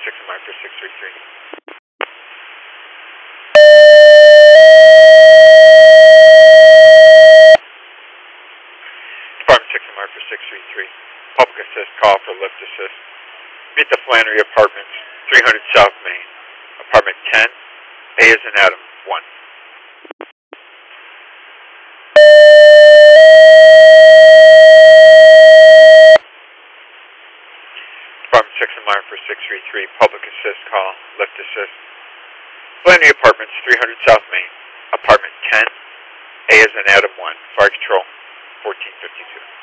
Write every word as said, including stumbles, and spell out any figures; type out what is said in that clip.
six and mark for six three three. Department six and mark for six three three. Public assist call for lift assist. Meet the Flannery Apartments, three hundred South Main. Apartment ten, A as in Adam, one. Department six and mark for six three three. Public assist call, lift assist. Flannery Apartments, three hundred South Main. Apartment ten, A as in Adam, one. Fire control, fourteen fifty-two.